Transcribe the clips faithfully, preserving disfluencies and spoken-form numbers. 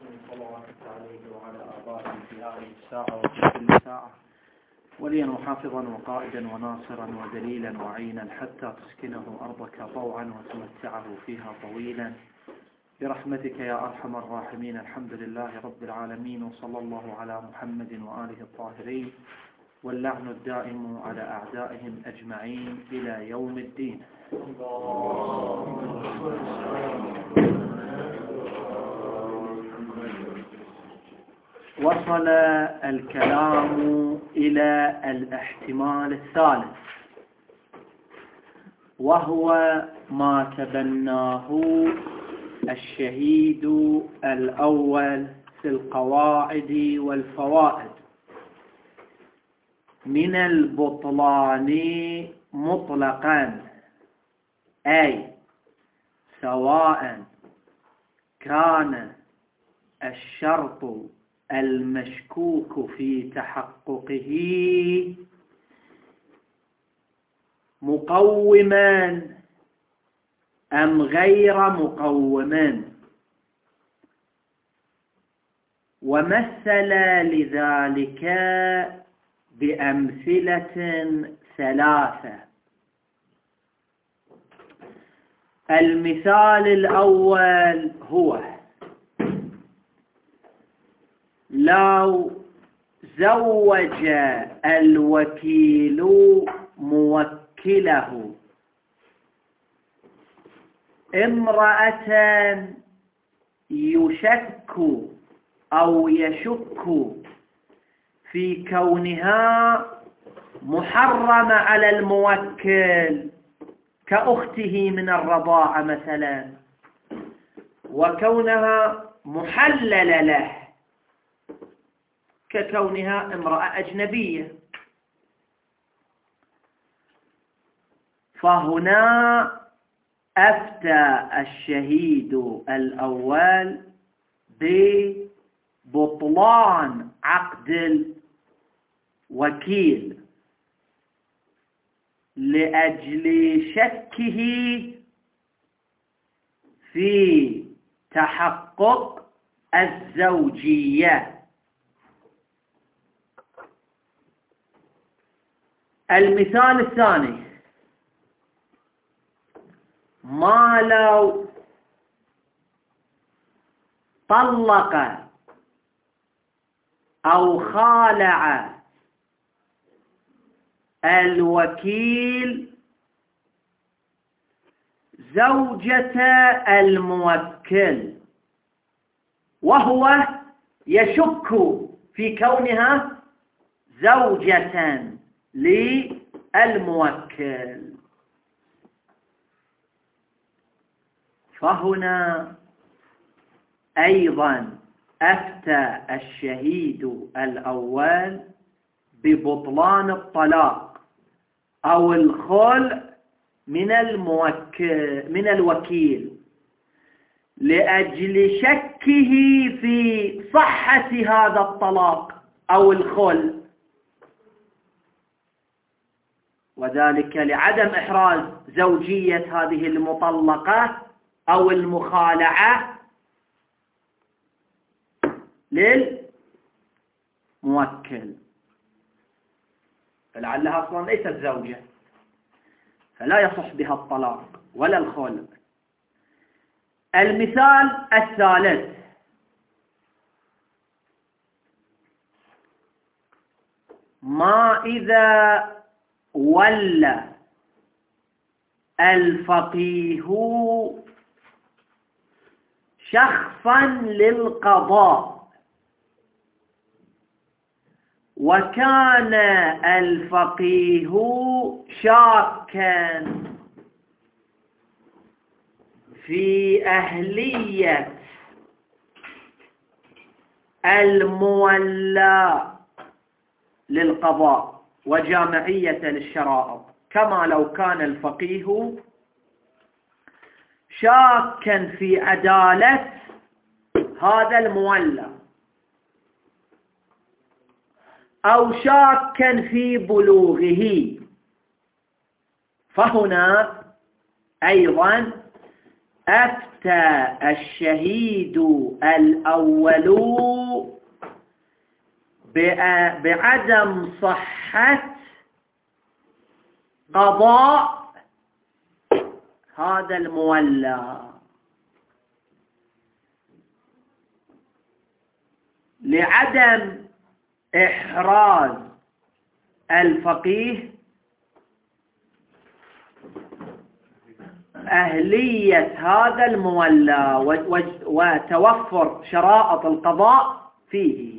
صلوات عليه وعلى آبائه في هذه الساعة وفي كل ساعة وليا وحافظا وقائدا وناصرا ودليلا وعينا حتى تسكنه أرضك طوعا وتمتعه فيها طويلا برحمتك يا أرحم الراحمين. الحمد لله رب العالمين، وصلى الله على محمد وآله الطاهرين، واللعن الدائم على أعدائهم أجمعين إلى يوم الدين. وصل الكلام إلى الاحتمال الثالث، وهو ما تبناه الشهيد الأول في القواعد والفوائد من البطلان مطلقا، أي سواء كان الشرط المشكوك في تحققه مقوما أم غير مقوم، ومثل لذلك بأمثلة ثلاثة. المثال الأول هو لو زوج الوكيل موكله امرأة يشك أو يشك في كونها محرمة على الموكل كأخته من الرضاعة مثلا، وكونها محلل له ككونها امرأة أجنبية، فهنا أفتى الشهيد الأول ببطلان عقد الوكيل لأجل شكه في تحقق الزوجية. المثال الثاني، ما لو طلق أو خالع الوكيل زوجة الموكل وهو يشك في كونها زوجة للموكل، فهنا أيضا أفتى الشهيد الأول ببطلان الطلاق أو الخلع من الموكل من الوكيل لأجل شكه في صحة هذا الطلاق أو الخلع، وذلك لعدم إحراز زوجية هذه المطلقة أو المخالعة للموكل، فلعلها أصلا ليست زوجة فلا يصح بها الطلاق ولا الخلع. المثال الثالث، ما إذا ولى الفقيه شخصا للقضاء وكان الفقيه شاكا في أهلية المولى للقضاء وجامعية للشرائط، كما لو كان الفقيه شاكا في عدالة هذا المولى أو شاكا في بلوغه، فهنا أيضا أفتى الشهيد الأول بعدم صحة قضاء هذا المولى لعدم إحراز الفقيه أهلية هذا المولى وتوفر شرائط القضاء فيه.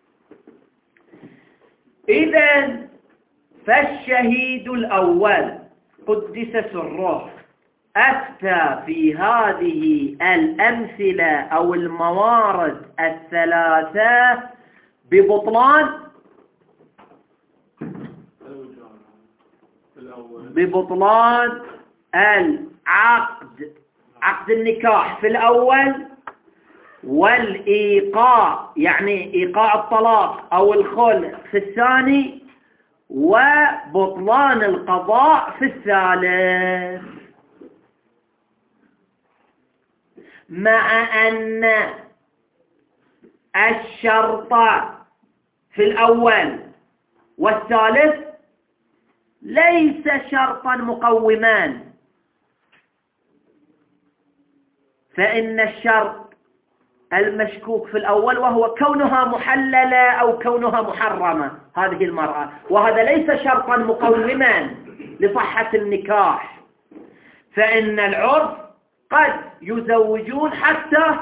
إذن فالشهيد الأول قدس سره أفتى في هذه الأمثلة أو الموارد الثلاثة ببطلان ببطلان العقد عقد النكاح في الأول، والإيقاع يعني إيقاع الطلاق أو الخلع في الثاني، وبطلان القضاء في الثالث، مع أن الشرط في الأول والثالث ليس شرطا مقومان، فإن الشرط المشكوك في الأول وهو كونها محللة أو كونها محرمة هذه المرأة، وهذا ليس شرطا مقوما لصحة النكاح، فإن العرف قد يزوجون حتى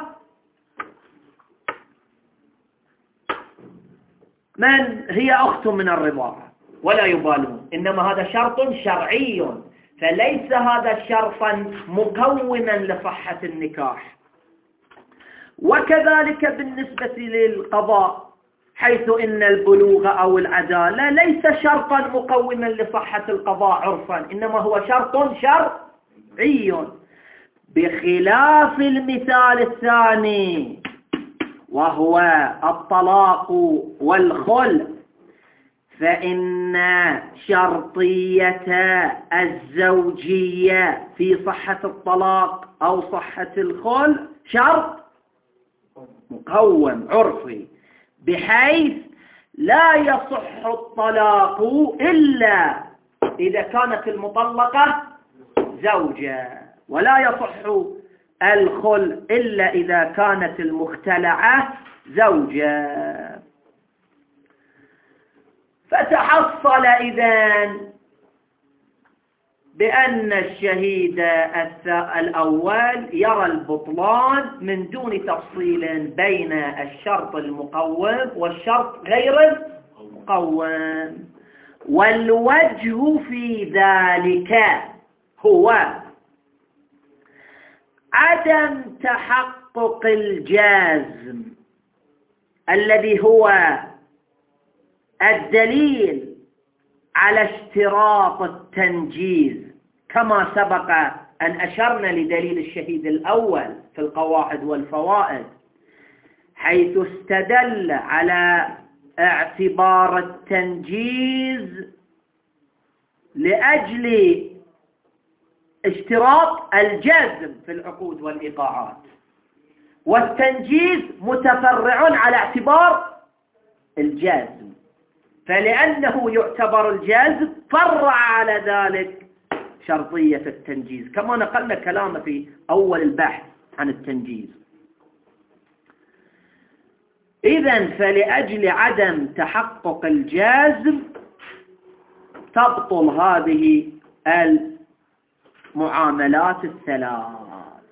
من هي أخت من الرضاعة ولا يبالون، إنما هذا شرط شرعي، فليس هذا شرطا مقوما لصحة النكاح. وكذلك بالنسبة للقضاء، حيث إن البلوغ أو العدالة ليس شرطا مقوما لصحة القضاء عرفا، إنما هو شرط شرعي، بخلاف المثال الثاني وهو الطلاق والخلع، فإن شرطية الزوجية في صحة الطلاق أو صحة الخلع شرط مقوم عرفي، بحيث لا يصح الطلاق إلا إذا كانت المطلقة زوجة، ولا يصح الخلع إلا إذا كانت المختلعة زوجة. فتحصل إذن بأن الشهيد الأول يرى البطلان من دون تفصيل بين الشرط المقوم والشرط غير المقوم، والوجه في ذلك هو عدم تحقق الجازم الذي هو الدليل على اشتراط التنجيز، كما سبق أن أشرنا لدليل الشهيد الأول في القواعد والفوائد، حيث استدل على اعتبار التنجيز لأجل اشتراط الجزم في العقود والإيقاعات، والتنجيز متفرع على اعتبار الجزم، فلأنه يعتبر الجزم فرع على ذلك شرطية التنجيز، كما نقلنا كلامه في أول البحث عن التنجيز. إذن فلأجل عدم تحقق الجزم تبطل هذه المعاملات الثلاث،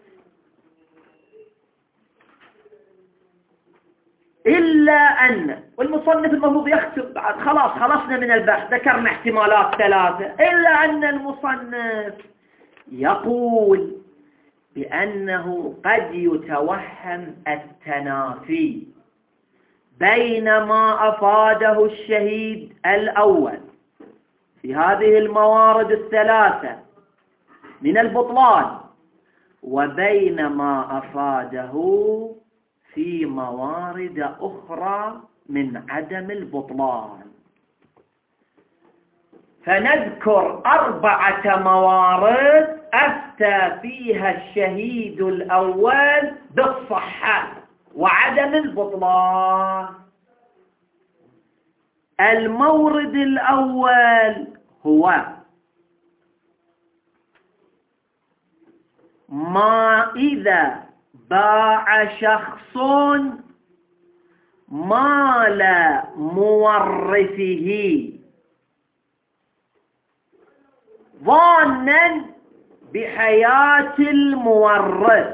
إلا أن، والمصنف المفروض يختم، خلاص خلصنا من البحث ذكرنا احتمالات ثلاثة، إلا أن المصنف يقول بأنه قد يتوهم التنافي بين ما أفاده الشهيد الأول في هذه الموارد الثلاثة من البطلان وبين ما أفاده في موارد أخرى من عدم البطلان. فنذكر أربعة موارد أفتى فيها الشهيد الأول بالصحة وعدم البطلان. المورد الأول هو ما إذا باع شخص مال مورثه ظانا بحياة المورث،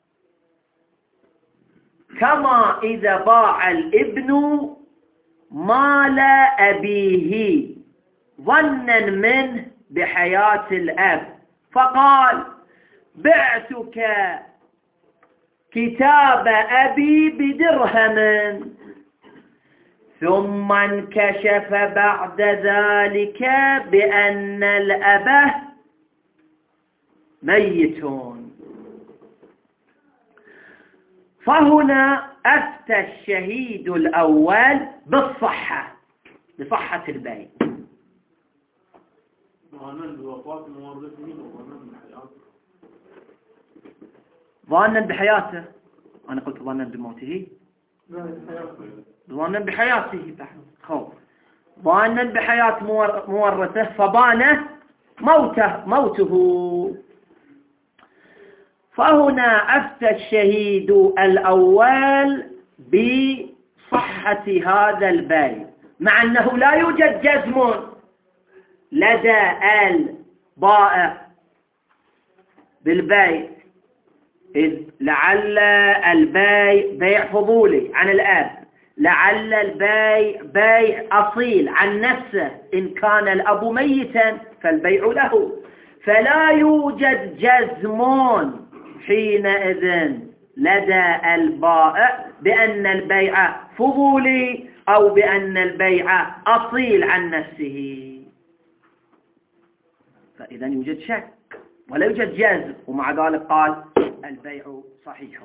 كما إذا باع الابن مال أبيه ظنا منه بحياة الأب، فقال بعتك كتاب أبي بدرهم، ثم انكشف بعد ذلك بأن الأب ميت، فهنا أفتى الشهيد الأول بالصحة، بصحة البيع. ظانا بحياته، أنا قلت ظانا بموته، ظانا بحياته، خوف ظانا بحياة مورثه فبان موته موته فهنا أفتى الشهيد الأول بصحة هذا البيع، مع أنه لا يوجد جزم لدى البائع بالبيع، إذ لعل البيع بيع فضولي عن الأب، لعل البيع بيع أصيل عن نفسه، إن كان الأب ميتا فالبيع له، فلا يوجد جزم حينئذ لدى البائع بأن البيع فضولي أو بأن البيع أصيل عن نفسه، فإذا يوجد شك ولا يوجد جزم، ومع ذلك قال البيع صحيح.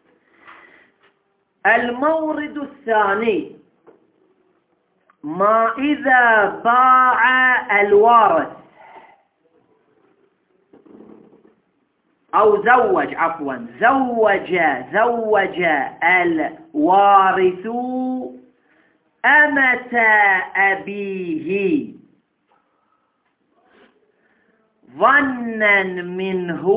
المورد الثاني ما إذا باع الوارث أو زوج عفوا زوج زوج الوارث أمة أبيه ظنا منه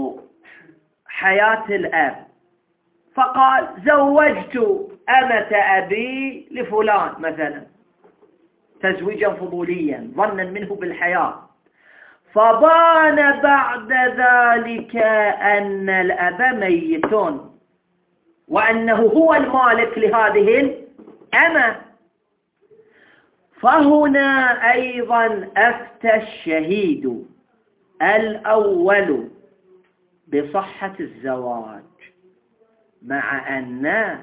حياة الأب، فقال زوجت أمة أبي لفلان مثلا تزويجا فضوليا ظنا منه بالحياة، فبان بعد ذلك أن الأب ميت وأنه هو المالك لهذه الأمة، فهنا أيضا أفتى الشهيد الأول بصحة الزواج، مع أن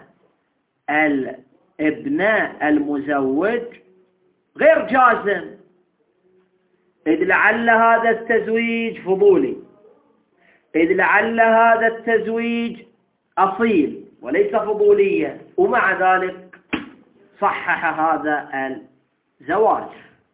الابن المزوج غير جازم، إذ لعل هذا التزويج فضولي، إذ لعل هذا التزويج أصيل وليس فضوليا، ومع ذلك صحح هذا الزواج.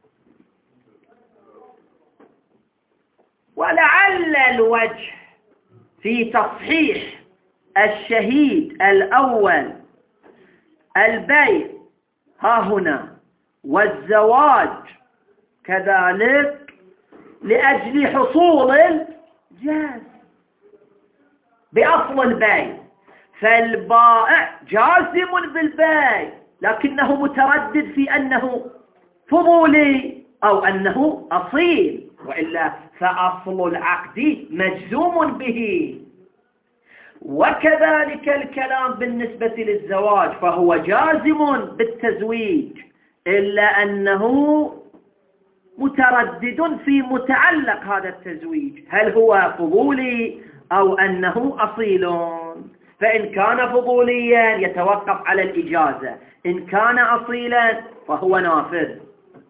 ولعل الوجه في تصحيح الشهيد الأول البيع ها هنا والزواج كذلك لأجل حصول الجاز بأصل البيع، فالبائع جازم بالبيع لكنه متردد في أنه فضولي أو أنه أصيل، وإلا فأصل العقد مجزوم به. وكذلك الكلام بالنسبة للزواج، فهو جازم بالتزويج إلا أنه متردد في متعلق هذا التزويج، هل هو فضولي أو أنه أصيل، فإن كان فضوليا يتوقف على الإجازة، إن كان أصيلا فهو نافذ،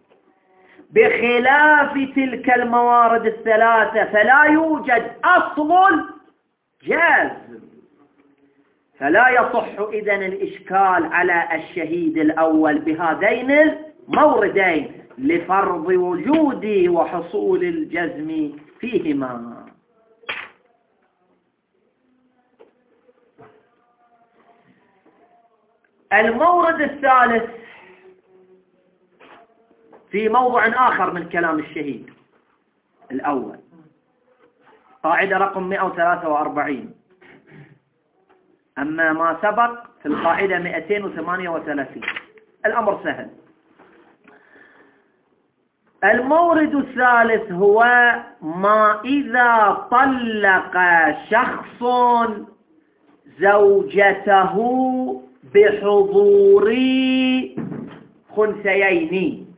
بخلاف تلك الموارد الثلاثة فلا يوجد أصل جازم، فلا يصح إذن الإشكال على الشهيد الأول بهذين الموردين لفرض وجود وحصول الجزم فيهما. المورد الثالث في موضع آخر من كلام الشهيد الأول، قاعدة رقم مئة وثلاثة وأربعين. أما ما سبق في القاعدة مئتين وثمانية وثلاثين الأمر سهل. المورد الثالث هو ما إذا طلق شخص زوجته بحضور خنثيين،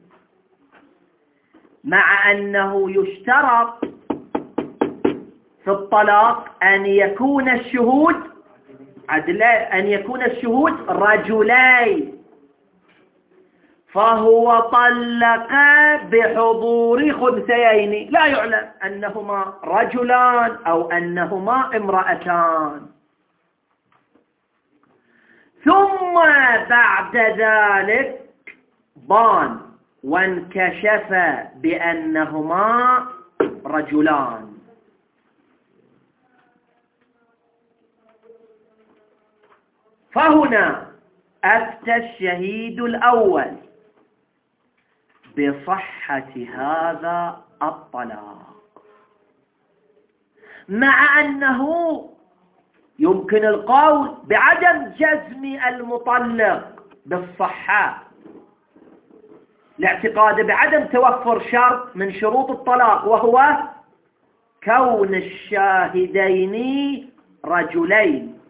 مع أنه يشترط في الطلاق أن يكون الشهود عدلا، أن يكون الشهود رجلين، فهو طلق بحضور خنثيين لا يعلم أنهما رجلان أو أنهما امرأتان، ثم بعد ذلك بان وانكشف بأنهما رجلان، فهنا أفتى الشهيد الأول بصحة هذا الطلاق، مع أنه يمكن القول بعدم جزم المطلق بالصحة لاعتقاد بعدم توفر شرط من شروط الطلاق، وهو كون الشاهدين رجلين.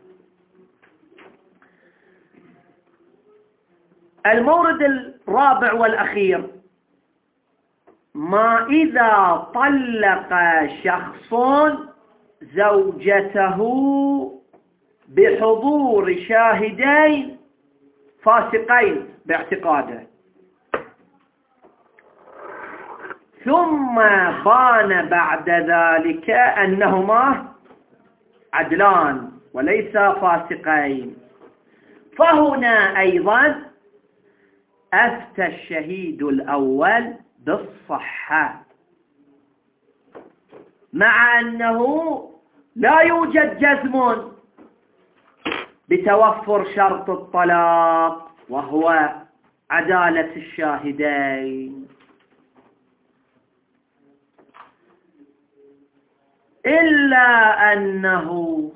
المورد الرابع والأخير ما إذا طلق شخص زوجته بحضور شاهدين فاسقين باعتقاده، ثم بان بعد ذلك أنهما عدلان وليس فاسقين، فهنا أيضا أفتى الشهيد الأول بالصحة، مع أنه لا يوجد جزم بتوفر شرط الطلاق وهو عدالة الشاهدين، إلا أنه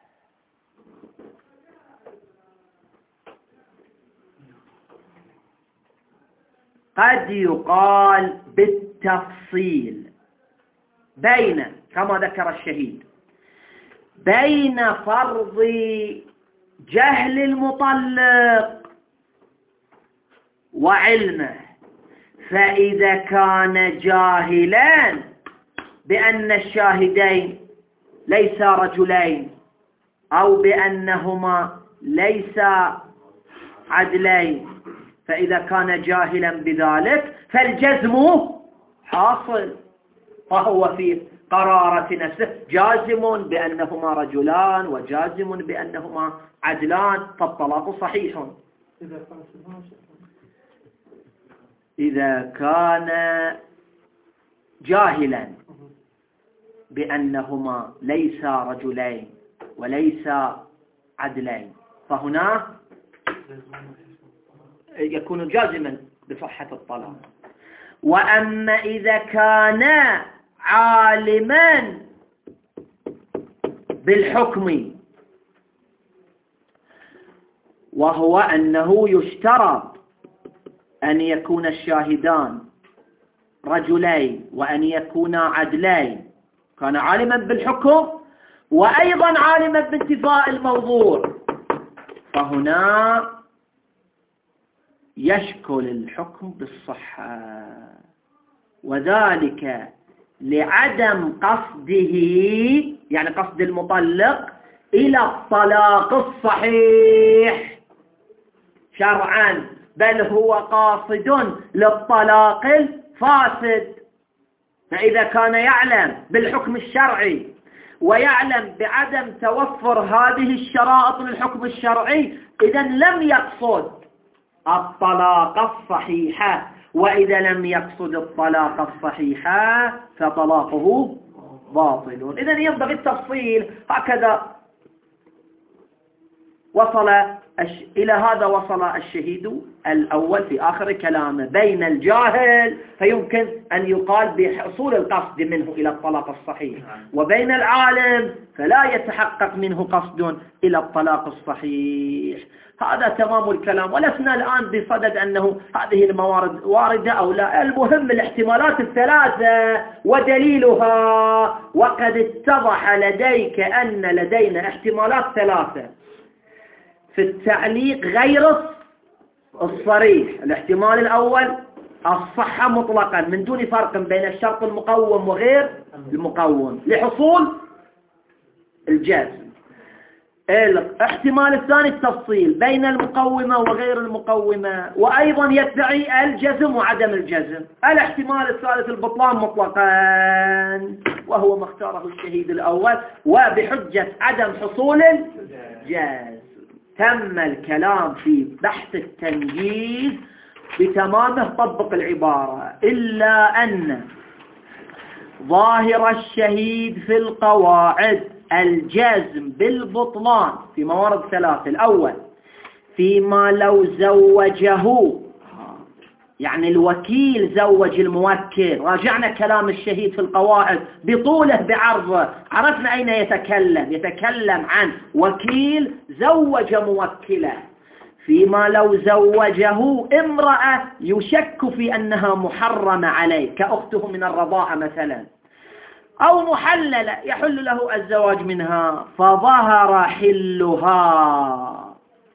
قد يقال بالتفصيل بين، كما ذكر الشهيد، بين فرض جهل المطلق وعلمه، فإذا كان جاهلا بأن الشاهدين ليسا رجلين أو بأنهما ليسا عدلين، فإذا كان جاهلا بذلك فالجزم حاصل، فهو في قرارة نفسه جازم بأنهما رجلان وجازم بأنهما عدلان، فالطلاق صحيح. إذا كان جاهلا بأنهما ليسا رجلين وليسا عدلين، فهنا يكون جازما بصحة الطلاق. وأما إذا كان عالما بالحكم، وهو أنه يشترط أن يكون الشاهدان رجلين وأن يكونا عدلين، كان عالما بالحكم وأيضا عالما بانتفاء الموضوع، فهنا يشكل الحكم بالصحة، وذلك لعدم قصده، يعني قصد المطلق إلى الطلاق الصحيح شرعا، بل هو قاصد للطلاق الفاسد. فإذا كان يعلم بالحكم الشرعي ويعلم بعدم توفر هذه الشرائط للحكم الشرعي، إذن لم يقصد الطلاق الصحيحة، وإذا لم يقصد الطلاق الصحيحة فطلاقه باطل. إذن ينبغي التفصيل هكذا. وصل الش... إلى هذا وصل الشهيد الأول في آخر كلامه بين الجاهل، فيمكن أن يقال بحصول القصد منه إلى الطلاق الصحيح، وبين العالم فلا يتحقق منه قصد إلى الطلاق الصحيح. هذا تمام الكلام، ولسنا الآن بصدد أنه هذه الموارد واردة أو لا. المهم الاحتمالات الثلاثة ودليلها، وقد اتضح لديك أن لدينا احتمالات ثلاثة في التعليق غير الصريح. الاحتمال الأول الصحة مطلقا من دون فرق بين الشرط المقوم وغير المقوم لحصول الجزم. الاحتمال الثاني التفصيل بين المقومة وغير المقومة، وأيضا يدعي الجزم وعدم الجزم. الاحتمال الثالث البطلان مطلقا، وهو ما اختاره الشهيد الأول وبحجة عدم حصول الجزم. تم الكلام في بحث التنجيز بتمامه. طبق العبارة إلا أن ظاهر الشهيد في القواعد الجزم بالبطلان في موارد ثلاثة. الأول فيما لو زوجه، يعني الوكيل زوج الموكل. راجعنا كلام الشهيد في القواعد بطوله بعرضه، عرفنا أين يتكلم. يتكلم عن وكيل زوج موكله. فيما لو زوجه امرأة يشك في أنها محرمة عليه كأخته من الرضاعة مثلا، أو محللة يحل له الزواج منها، فظهر حلها،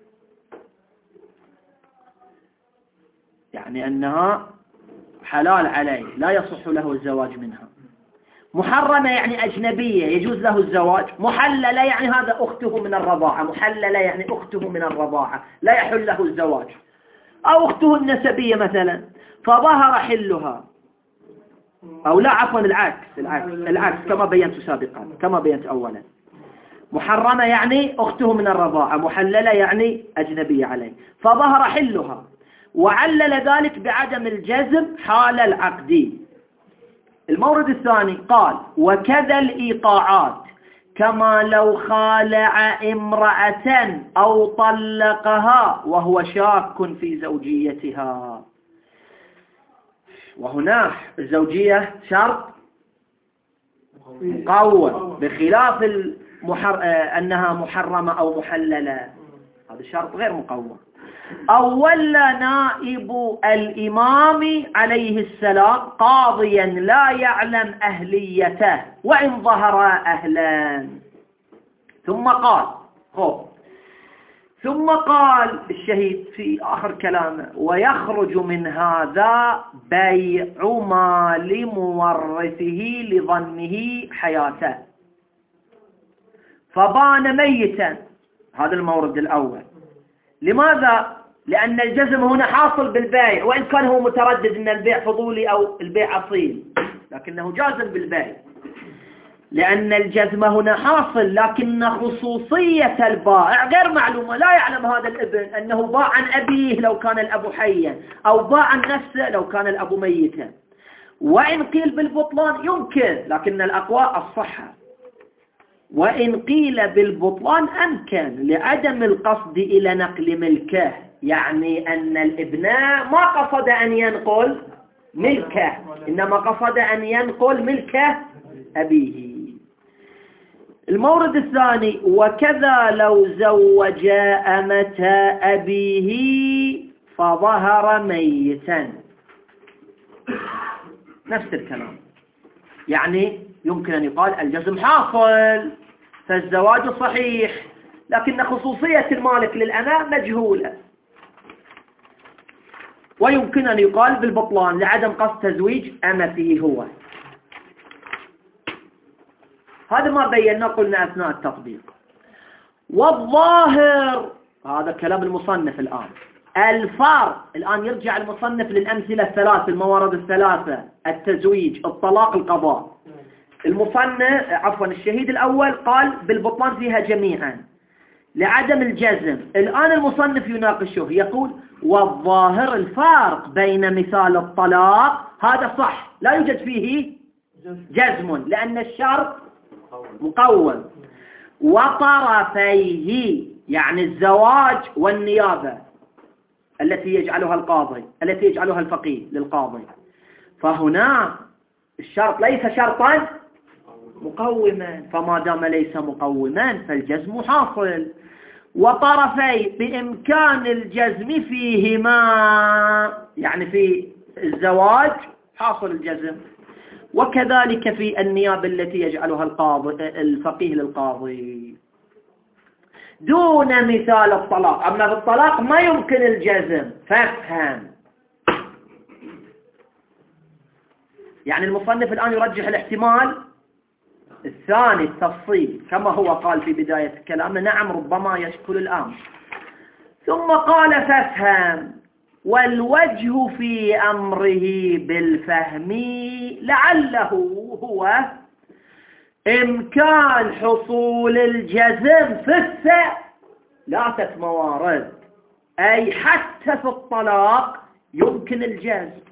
يعني أنها حلال عليه لا يصح له الزواج منها. محرمة يعني أجنبية يجوز له الزواج. محللة يعني هذا أخته من الرضاعة. محللة يعني أخته من الرضاعة لا يحل له الزواج، أو أخته النسبية مثلا، فظهر حلها. أو لا عفوا العكس العكس العكس كما بينت سابقا كما بينت أولا. محرمة يعني أخته من الرضاعة، محللة يعني أجنبية عليه، فظهر حلها، وعلل ذلك بعدم الجزم حال العقد. المورد الثاني قال وكذا الإيقاعات، كما لو خالع امرأة أو طلقها وهو شاك في زوجيتها. وهنا الزوجية شرط مقوم بخلاف المحر... أنها محرمة أو محللة، هذا شرط غير مقوم. أو ولى نائب الإمام عليه السلام قاضيا لا يعلم أهليته وإن ظهر أهلا. ثم قال خب ثم قال الشهيد في آخر كلامه ويخرج من هذا بيع ما لمورثه لظنه حياته فبان ميتا. هذا المورد الأول. لماذا؟ لأن الجزم هنا حاصل بالبيع، وإن كان هو متردد أن البيع فضولي أو البيع أصيل، لكنه جازم بالبيع. لأن الجزم هنا حاصل، لكن خصوصية البائع غير معلومة. لا يعلم هذا الابن أنه باع عن أبيه لو كان الأب حيا، أو باع عن نفسه لو كان الأب ميتا. وإن قيل بالبطلان يمكن، لكن الأقوى الصحة. وإن قيل بالبطلان أمكن لعدم القصد إلى نقل ملكه، يعني أن الابن ما قصد أن ينقل ملكه، إنما قصد أن ينقل ملكه أبيه. المورد الثاني وكذا لو زوج أمة أبيه فظهر ميتا. نفس الكلام، يعني يمكن أن يقال الجزم حاصل فالزواج صحيح، لكن خصوصية المالك للأمة مجهولة. ويمكن أن يقال بالبطلان لعدم قصد تزويج أمته هو. هذا ما بينا قلنا أثناء التطبيق. والظاهر هذا كلام المصنف الآن. الفرق الآن يرجع المصنف للأمثلة الثلاث الموارد الثلاثة: التزويج، الطلاق، القضاء. المصنف عفوا الشهيد الأول قال بالبطلان فيها جميعا لعدم الجزم. الآن المصنف يناقشه يقول والظاهر الفرق بين مثال الطلاق هذا صح لا يوجد فيه جزم لأن الشرط مقوم، وطرفيه يعني الزواج والنيابة التي يجعلها القاضي التي يجعلها الفقيه للقاضي، فهنا الشرط ليس شرطا مقوما، فما دام ليس مقوما فالجزم حاصل، وطرفي بإمكان الجزم فيهما، يعني في الزواج حاصل الجزم، وكذلك في النيابة التي يجعلها القاضي الفقيه للقاضي، دون مثال الطلاق. أما في الطلاق ما يمكن الجزم، فافهم. يعني المصنف الآن يرجح الاحتمال الثاني التفصيل كما هو قال في بداية كلامه، نعم ربما يشكل الآن، ثم قال فافهم، والوجه في أمره بالفهم لعله هو إمكان حصول الجزم في الثلاثة موارد، أي حتى في الطلاق يمكن الجزم،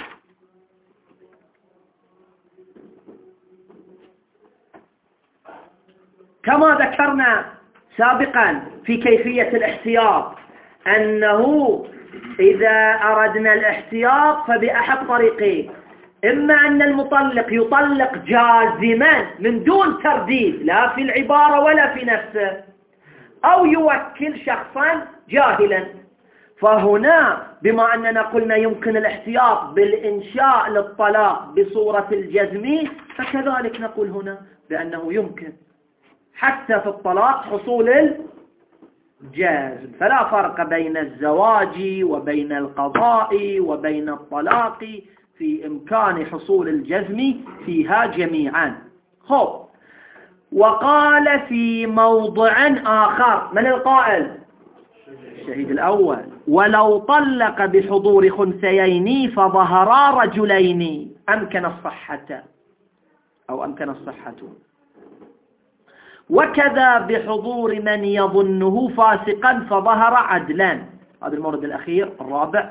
كما ذكرنا سابقا في كيفية الاحتياط، أنه إذا أردنا الاحتياط فبأحد طريقين، إما أن المطلق يطلق جازما من دون ترديد لا في العبارة ولا في نفسه، أو يوكل شخصا جاهلا. فهنا بما أننا قلنا يمكن الاحتياط بالإنشاء للطلاق بصورة الجزم، فكذلك نقول هنا بأنه يمكن حتى في الطلاق حصول الجزم، فلا فرق بين الزواج وبين القضاء وبين الطلاق في إمكان حصول الجزم فيها جميعا. خب، وقال في موضع آخر، من القائل؟ الشهيد الأول، ولو طلق بحضور خنثيين فظهرا رجلين أمكن الصحة أو أمكن الصحة، وكذا بحضور من يظنه فاسقا فظهر عدلا. هذا المورد الأخير الرابع.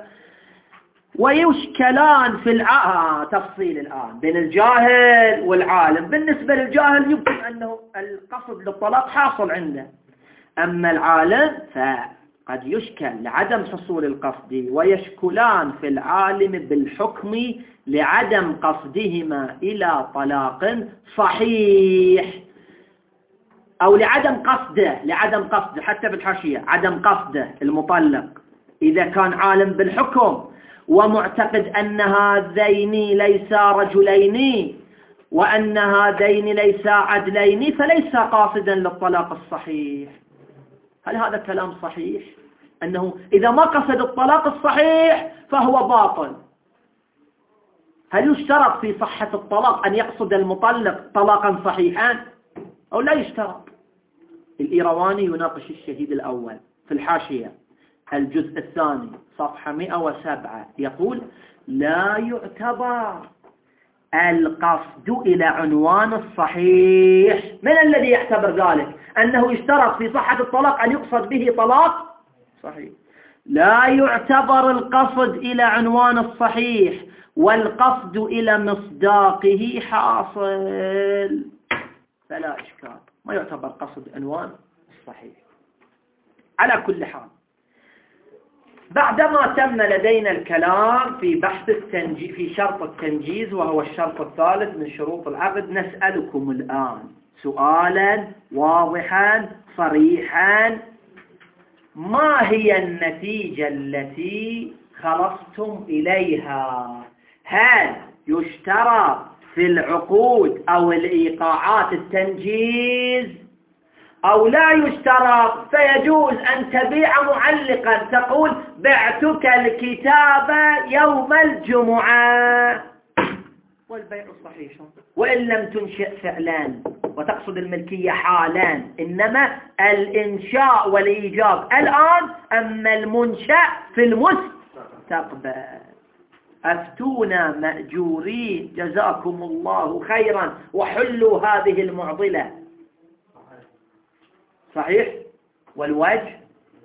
ويشكلان في الع... آه تفصيل الآن بين الجاهل والعالم. بالنسبة للجاهل يمكن أنه القصد للطلاق حاصل عنده، أما العالم فقد يشكل لعدم حصول القصد، ويشكلان في العالم بالحكم لعدم قصدهما إلى طلاق صحيح، أو لعدم قصده لعدم قصده حتى بالحاشية عدم قصده المطلق إذا كان عالم بالحكم ومعتقد أن هذين ليسا رجلين وأن هذين ليسا عدلين فليس قاصدا للطلاق الصحيح. هل هذا كلام صحيح؟ أنه إذا ما قصد الطلاق الصحيح فهو باطل. هل يشترط في صحة الطلاق أن يقصد المطلق طلاقا صحيحا أو لا يشترط؟ الإيرواني يناقش الشهيد الأول في الحاشية الجزء الثاني صفحة مئة وسبعة، يقول لا يعتبر القصد إلى عنوان الصحيح. من الذي يعتبر ذلك؟ أنه يشترط في صحة الطلاق أن يقصد به طلاق صحيح. لا يعتبر القصد إلى عنوان الصحيح، والقصد إلى مصداقه حاصل، فلا إشكال، ما يعتبر قصد عنوان الصحيح. على كل حال، بعدما تم لدينا الكلام في بحث التنجيز في شرط التنجيز وهو الشرط الثالث من شروط العقد، نسألكم الآن سؤالا واضحا صريحا: ما هي النتيجة التي خلصتم إليها؟ هل يشترط في العقود أو الإيقاعات التنجيز أو لا يشترط؟ فيجوز أن تبيع معلقا، تقول بعتك الكتاب يوم الجمعة والبيع صحيح، وإن لم تنشئ فعلا وتقصد الملكية حالا، إنما الإنشاء والإيجاب الآن، أما المنشأ في المستقبل. أفتونا مأجورين جزاكم الله خيرا وحلوا هذه المعضلة. صحيح. والوجه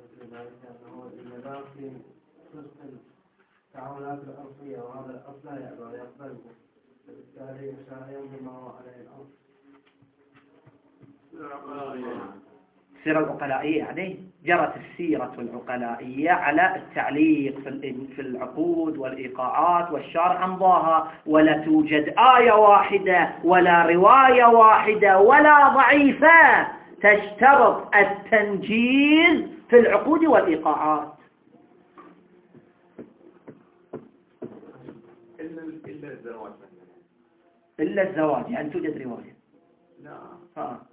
التعاملات الأرضية وهذا الأصل لا يقبل يقبله، بالتالي ينظم ما هو عليه الأرض. السيرة العقلائية يعني جرت السيرة العقلائية على التعليق في العقود والإيقاعات، والشارع أمضاها، ولا توجد آية واحدة ولا رواية واحدة ولا ضعيفة تشترط التنجيز في العقود والإيقاعات إلا إلا الزواج إلا الزواج، يعني توجد رواية. لا ها.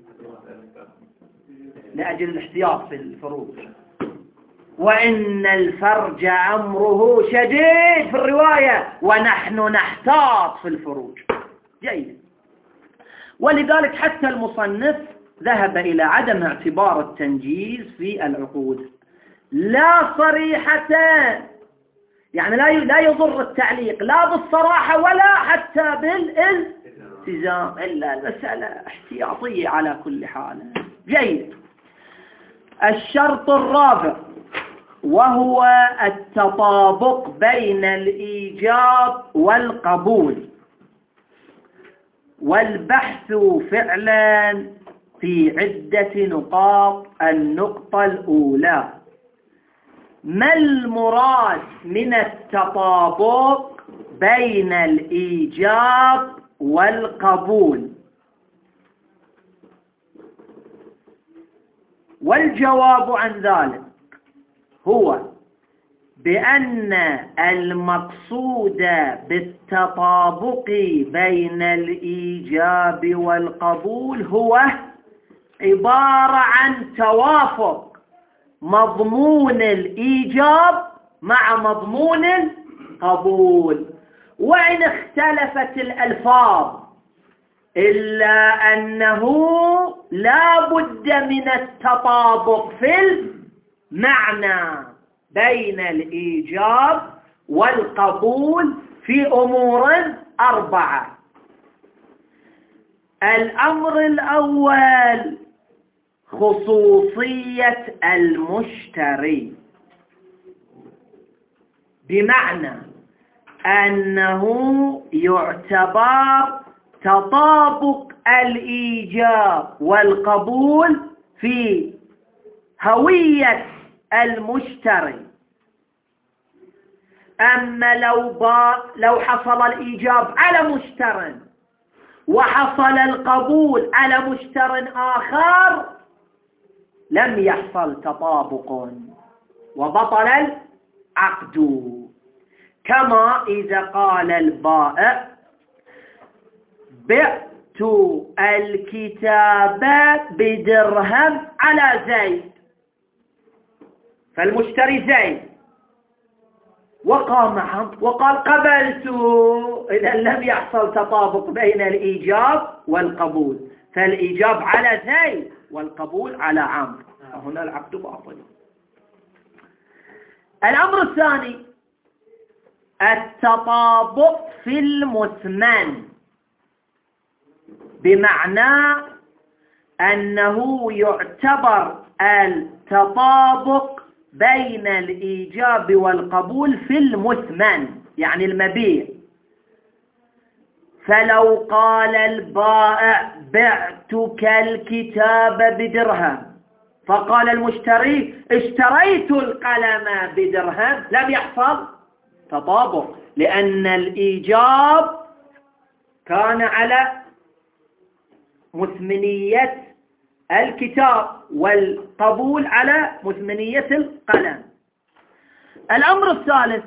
لأجل الاحتياط في الفروج. وإن الفرج أمره شديد في الرواية ونحن نحتاط في الفروج. جيد. ولذلك حتى المصنف ذهب إلى عدم اعتبار التنجيز في العقود، لا صريحة، يعني لا لا يضر التعليق لا بالصراحة ولا حتى بالالتزام، إلا المسألة احتياطية على كل حال. جيد. الشرط الرابع وهو التطابق بين الإيجاب والقبول، والبحث فعلا في عدة نقاط. النقطة الأولى: ما المراد من التطابق بين الإيجاب والقبول؟ والجواب عن ذلك هو بأن المقصود بالتطابق بين الإيجاب والقبول هو عبارة عن توافق مضمون الإيجاب مع مضمون القبول، وإن اختلفت الألفاظ إلا أنه لا بد من التطابق في المعنى بين الإيجاب والقبول في أمور أربعة. الأمر الأول خصوصية المشتري، بمعنى أنه يعتبر تطابق الإيجاب والقبول في هوية المشتري. أما لو با لو حصل الإيجاب على مشتر وحصل القبول على مشتر آخر لم يحصل تطابق وبطل العقد، كما إذا قال البائع: بعت الكتاب بدرهم على زيد، فالمشتري زيد وقام حمد وقال قبلت، إذا لم يحصل تطابق بين الإيجاب والقبول، فالإيجاب على زيد والقبول على عمرو، هنا العقد باطل. الأمر الثاني التطابق في المثمن، بمعنى أنه يعتبر التطابق بين الإيجاب والقبول في المثمن، يعني المبيع. فلو قال البائع: بعتك الكتاب بدرهم، فقال المشتري: اشتريت القلم بدرهم، لم يحصل تطابق، لأن الإيجاب كان على مثمنية الكتاب والقبول على مثمنية القلم. الأمر الثالث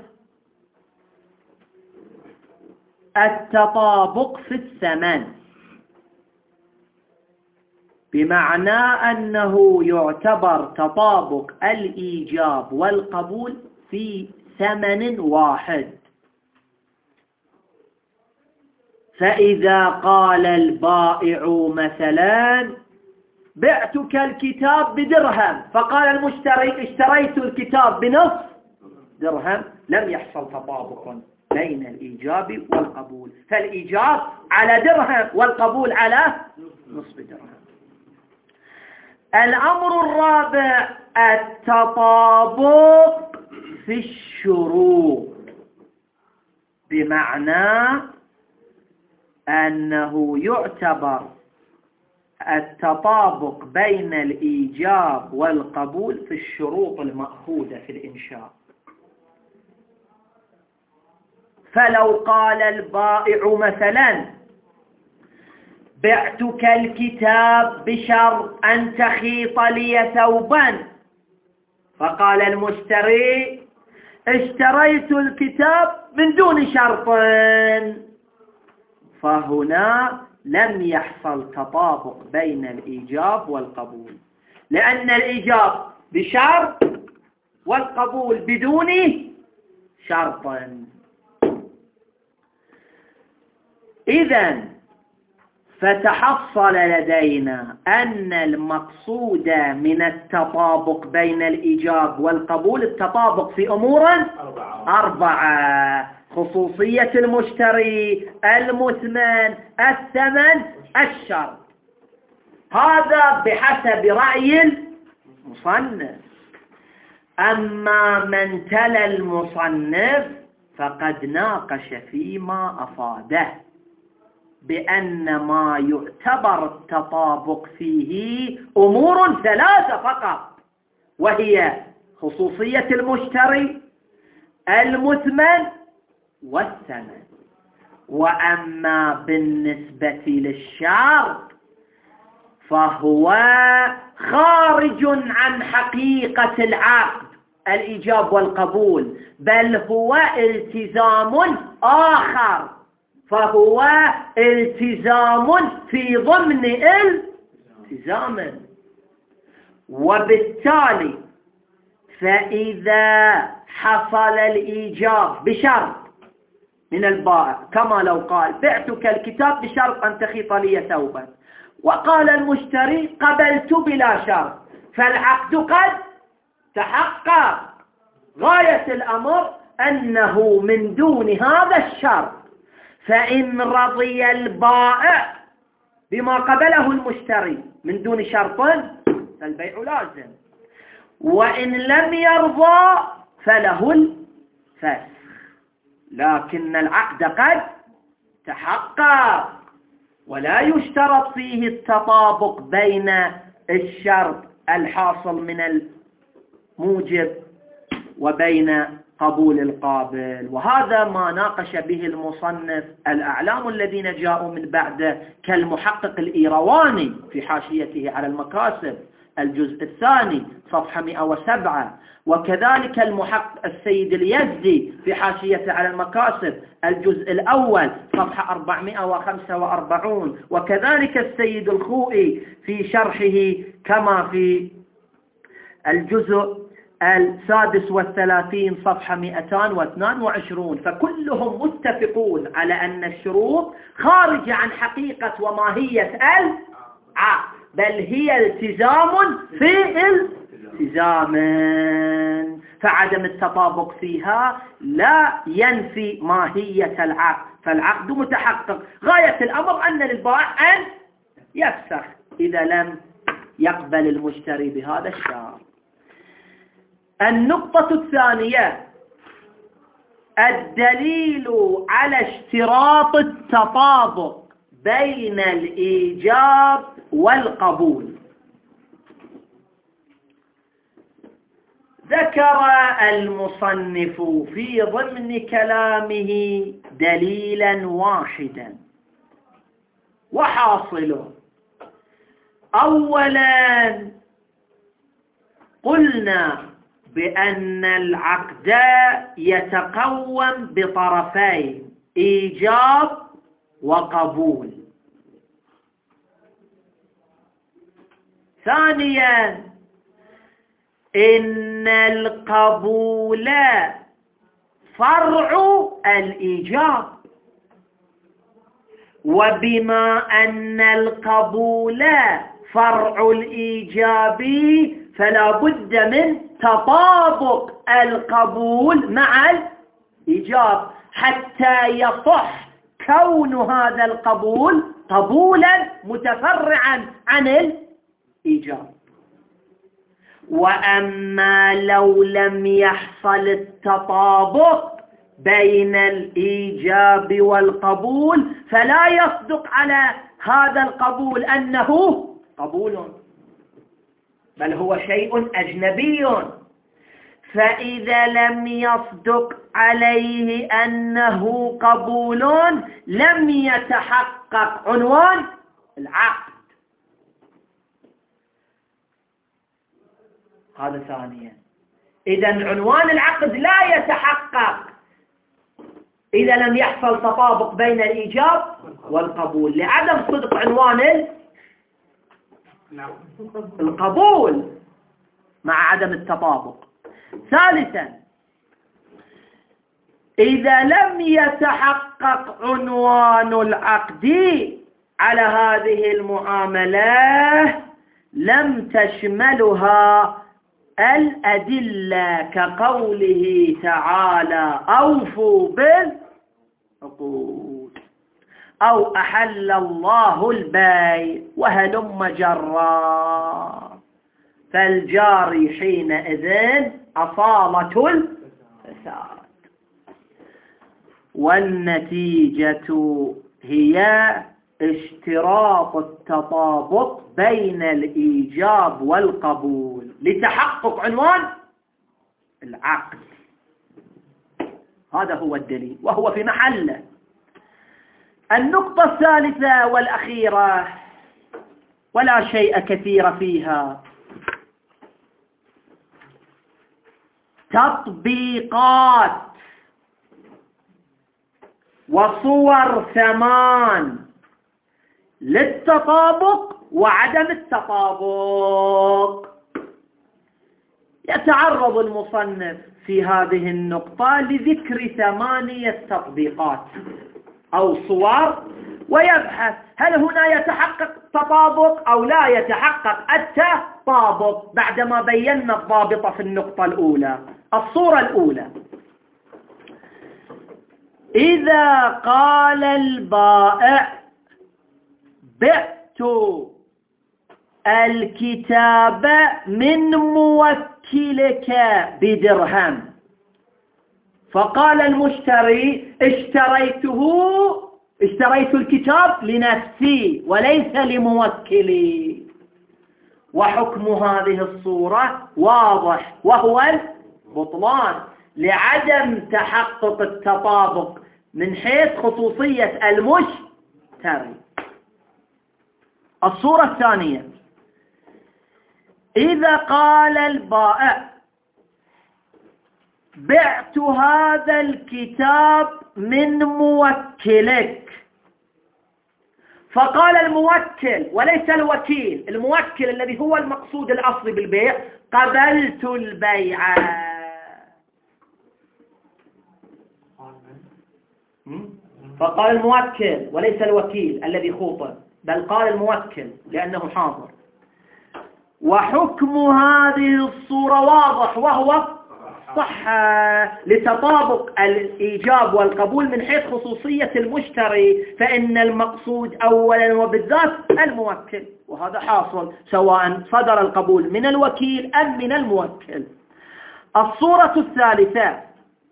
التطابق في الثمن، بمعنى أنه يعتبر تطابق الإيجاب والقبول في ثمن واحد. فإذا قال البائع مثلا: بعتك الكتاب بدرهم، فقال المشتري: اشتريت الكتاب بنصف درهم، لم يحصل تطابق بين الإيجاب والقبول، فالإيجاب على درهم والقبول على نصف درهم. الأمر الرابع التطابق في الشروط، بمعنى أنه يعتبر التطابق بين الإيجاب والقبول في الشروط المأخوذة في الإنشاء. فلو قال البائع مثلا بعتك الكتاب بشرط أن تخيط لي ثوبا، فقال المشتري اشتريت الكتاب من دون شرط، فهنا لم يحصل تطابق بين الإيجاب والقبول، لأن الإيجاب بشرط والقبول بدون شرط. إذن فتحصل لدينا أن المقصود من التطابق بين الإيجاب والقبول التطابق في أمور أربعة, أربعة. خصوصية المشتري، المثمن، الثمن، الشرط. هذا بحسب رأي المصنف. أما من تلا المصنف فقد ناقش فيما أفاده بأن ما يعتبر التطابق فيه أمور ثلاثة فقط، وهي خصوصية المشتري، المثمن، والثمن. وأما بالنسبة للشرط فهو خارج عن حقيقة العقد الإيجاب والقبول، بل هو التزام آخر، فهو التزام في ضمن التزام. وبالتالي فإذا حصل الإيجاب بشرط من البائع، كما لو قال بعتك الكتاب بشرط أن تخيط لي ثوبا، وقال المشتري قبلت بلا شرط، فالعقد قد تحقق. غاية الأمر أنه من دون هذا الشرط، فإن رضي البائع بما قبله المشتري من دون شرط فالبيع لازم، وإن لم يرضى فله الفسخ، لكن العقد قد تحقق. ولا يشترط فيه التطابق بين الشرط الحاصل من الموجب وبين قبول القابل. وهذا ما ناقش به المصنف الأعلام الذين جاءوا من بعده، كالمحقق الإيرواني في حاشيته على المكاسب الجزء الثاني صفحة مئة وسبعة، وكذلك المحقق السيد اليزدي في حاشيته على المكاسب الجزء الأول صفحة أربعمئة وخمسة وأربعين، وكذلك السيد الخوئي في شرحه كما في الجزء السادس والثلاثين صفحة مئتان واثنان وعشرون. فكلهم متفقون على أن الشروط خارجة عن حقيقة وماهية العقد، بل هي التزام في التزام، فعدم التطابق فيها لا ينفي ماهية العقد، فالعقد متحقق. غاية الأمر أن للبائع أن يفسخ إذا لم يقبل المشتري بهذا الشرط. النقطة الثانية الدليل على اشتراط التطابق بين الإيجاب والقبول. ذكر المصنف في ضمن كلامه دليلا واحدا، وحاصله أولا قلنا بأن العقد يتقوم بطرفين إيجاب وقبول. ثانيا إن القبول فرع الإيجاب، وبما أن القبول فرع الإيجاب فلا بد من تطابق القبول مع الإيجاب حتى يصح كون هذا القبول قبولا متفرعا عن الإيجاب. وأما لو لم يحصل التطابق بين الإيجاب والقبول فلا يصدق على هذا القبول أنه قبول، بل هو شيء أجنبي. فإذا لم يصدق عليه أنه قبول لم يتحقق عنوان العقد. هذا ثانيا. إذا عنوان العقد لا يتحقق إذا لم يحصل تطابق بين الإيجاب والقبول لعدم صدق عنوان القبول مع عدم التطابق. ثالثا، إذا لم يتحقق عنوان العقد على هذه المعاملة لم تشملها الأدلة كقوله تعالى أوفوا بالعقود أو أحل الله البيع وهلم جرا، فالجاري حينئذ أصالة الفساد. والنتيجة هي اشتراط التطابق بين الإيجاب والقبول لتحقق عنوان العقد. هذا هو الدليل وهو في محله. النقطة الثالثة والأخيرة ولا شيء كثير فيها، تطبيقات وصور ثمان للتطابق وعدم التطابق. يتعرض المصنف في هذه النقطة لذكر ثمانية تطبيقات أو صور ويبحث هل هنا يتحقق التطابق أو لا يتحقق التطابق بعدما بينا الضابط في النقطة الأولى. الصورة الأولى: إذا قال البائع بعت الكتاب من موكلك بدرهم، فقال المشتري اشتريته اشتريت الكتاب لنفسي وليس لموكلي، وحكم هذه الصورة واضح وهو البطلان لعدم تحقق التطابق من حيث خصوصية المشتري. الصورة الثانية: إذا قال البائع بعت هذا الكتاب من موكلك، فقال الموكل وليس الوكيل، الموكل الذي هو المقصود الأصلي بالبيع قبلت البيع. فقال الموكل وليس الوكيل الذي خوطب، بل قال الموكل لأنه حاضر. وحكم هذه الصورة واضح وهو صح لتطابق الإيجاب والقبول من حيث خصوصية المشتري، فإن المقصود أولا وبالذات الموكل، وهذا حاصل سواء صدر القبول من الوكيل أم من الموكل. الصورة الثالثة: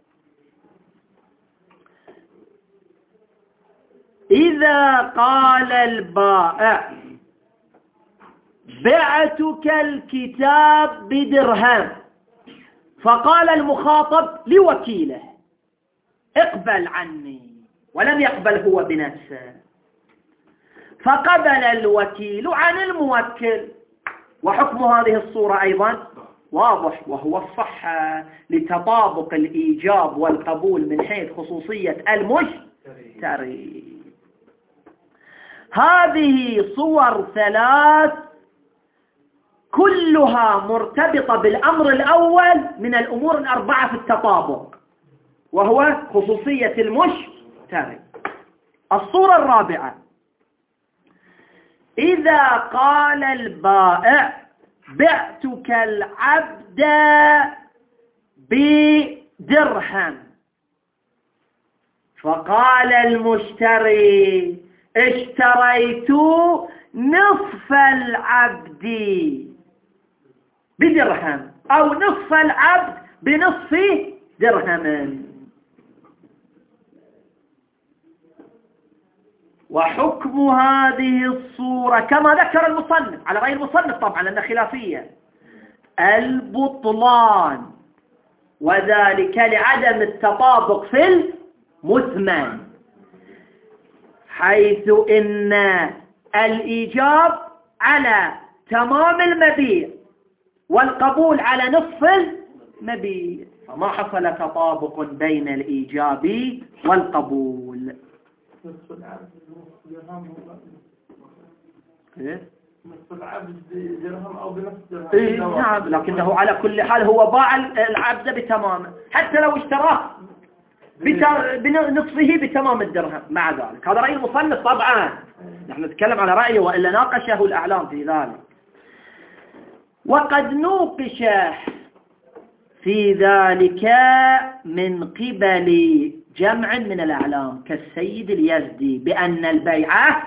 إذا قال البائع بعتك الكتاب بدرهم، فقال المخاطب لوكيله اقبل عني، ولم يقبل هو بنفسه، فقبل الوكيل عن الموكل، وحكم هذه الصورة أيضا واضح وهو الصحة لتطابق الإيجاب والقبول من حيث خصوصية المشتري. هذه صور ثلاث كلها مرتبطة بالأمر الأول من الأمور الأربعة في التطابق وهو خصوصية المشتري. الصورة الرابعة: إذا قال البائع بعتك العبد بدرهم، فقال المشتري اشتريت نصف العبد بدرهم أو نصف العبد بنصف درهم. وحكم هذه الصورة كما ذكر المصنف على غير المصنف طبعا لأنها خلافية البطلان، وذلك لعدم التطابق في المثمن، حيث إن الإيجاب على تمام المبيع والقبول على نصف المبيع، فما حصل تطابق بين الإيجاب والقبول. نصف العبد درهم إيه؟ نصف العبد درهم أو بنصف درهم. إيه نعم، لكنه على كل حال هو باع العبد بتمامه، حتى لو اشتراه بنصفه بتمام الدرهم مع ذلك. هذا رأي المصنف طبعا، نحن نتكلم على رأيه وإلا ناقشه الأعلام في ذلك. وقد نوقش في ذلك من قبل جمع من الأعلام كالسيد اليزدي بأن البيعة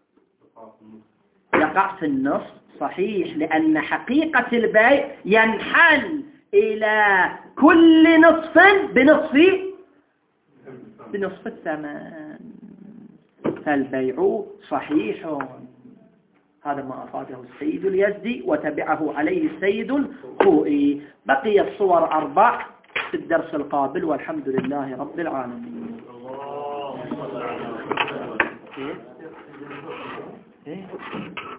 يقع في النص صحيح، لأن حقيقة البيع ينحل إلى كل نصف بنصف بنصف الثمن، فالبيع صحيح. هذا ما أفاده السيد اليزدي وتبعه عليه السيد الخوئي. بقي الصور أربع في الدرس القابل، والحمد لله رب العالمين. إيه؟ إيه؟